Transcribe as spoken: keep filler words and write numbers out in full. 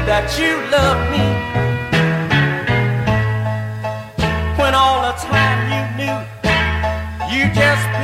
that you love me, when all the time you knew you just